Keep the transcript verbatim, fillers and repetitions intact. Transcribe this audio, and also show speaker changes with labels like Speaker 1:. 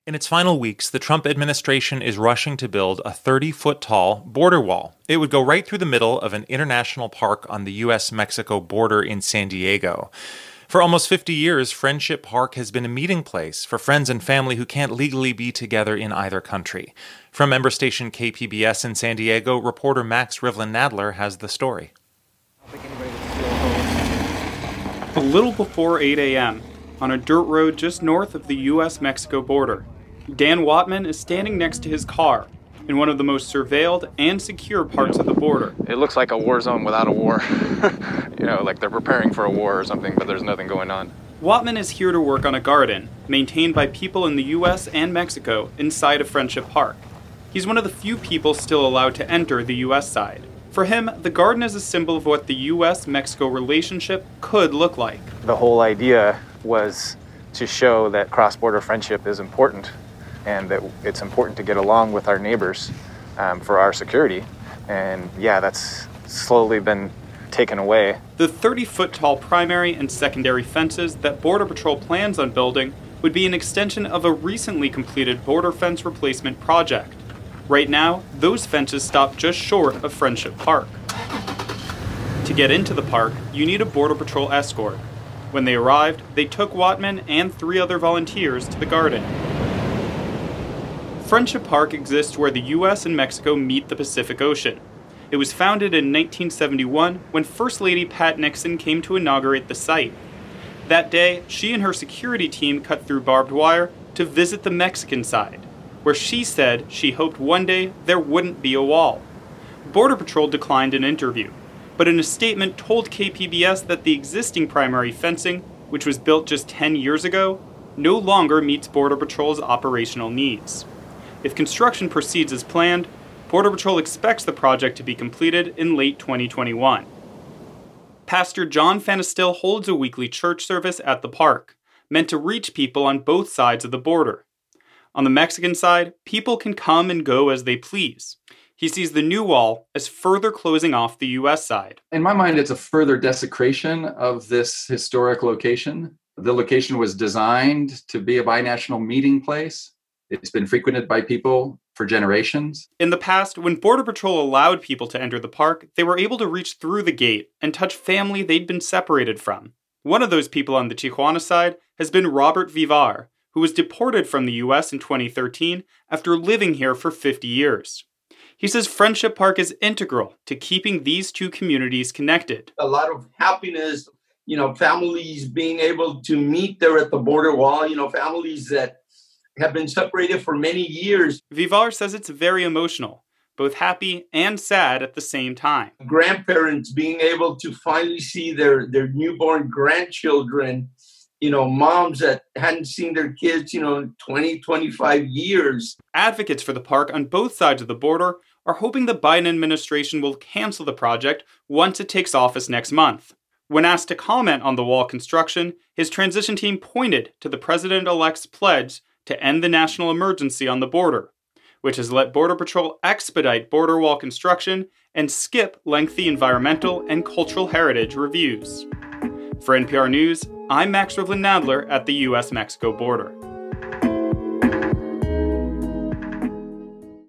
Speaker 1: In its final weeks, the Trump administration is rushing to build a thirty-foot-tall border wall. It would go right through the middle of an international park on the U S Mexico border in San Diego. For almost fifty years, Friendship Park has been a meeting place for friends and family who can't legally be together in either country. From member station K P B S in San Diego, reporter Max Rivlin-Nadler has the story.
Speaker 2: A little before eight a.m., on a dirt road just north of the U S Mexico border, Dan Whatman is standing next to his car in one of the most surveilled and secure parts of the border.
Speaker 3: It looks like a war zone without a war. You know, like they're preparing for a war or something, but there's nothing going on.
Speaker 2: Whatman is here to work on a garden maintained by people in the U S and Mexico inside of Friendship Park. He's one of the few people still allowed to enter the U S side. For him, the garden is a symbol of what the U S Mexico relationship could look like.
Speaker 3: The whole idea was to show that cross-border friendship is important and that it's important to get along with our neighbors um, for our security. And yeah, that's slowly been taken away.
Speaker 2: The thirty-foot-tall primary and secondary fences that Border Patrol plans on building would be an extension of a recently completed border fence replacement project. Right now, those fences stop just short of Friendship Park. To get into the park, you need a Border Patrol escort. When they arrived, they took Whatman and three other volunteers to the garden. Friendship Park exists where the U S and Mexico meet the Pacific Ocean. It was founded in nineteen seventy-one when First Lady Pat Nixon came to inaugurate the site. That day, she and her security team cut through barbed wire to visit the Mexican side, where she said she hoped one day there wouldn't be a wall. Border Patrol declined an interview, but in a statement told K P B S that the existing primary fencing, which was built just ten years ago, no longer meets Border Patrol's operational needs. If construction proceeds as planned, Border Patrol expects the project to be completed in late twenty twenty-one. Pastor John Phanstill holds a weekly church service at the park, meant to reach people on both sides of the border. On the Mexican side, people can come and go as they please. He sees the new wall as further closing off the U S side.
Speaker 4: In my mind, it's a further desecration of this historic location. The location was designed to be a binational meeting place. It's been frequented by people for generations.
Speaker 2: In the past, when Border Patrol allowed people to enter the park, they were able to reach through the gate and touch family they'd been separated from. One of those people on the Tijuana side has been Robert Vivar, who was deported from the U S in twenty thirteen after living here for fifty years. He says Friendship Park is integral to keeping these two communities connected.
Speaker 5: A lot of happiness, you know, families being able to meet there at the border wall, you know, families that have been separated for many years.
Speaker 2: Vivar says it's very emotional, both happy and sad at the same time.
Speaker 5: Grandparents being able to finally see their, their newborn grandchildren, you know, moms that hadn't seen their kids, you know, twenty, twenty-five years.
Speaker 2: Advocates for the park on both sides of the border are hoping the Biden administration will cancel the project once it takes office next month. When asked to comment on the wall construction, his transition team pointed to the president-elect's pledge to end the national emergency on the border, which has let Border Patrol expedite border wall construction and skip lengthy environmental and cultural heritage reviews. For N P R News, I'm Max Rivlin-Nadler at the U S Mexico border.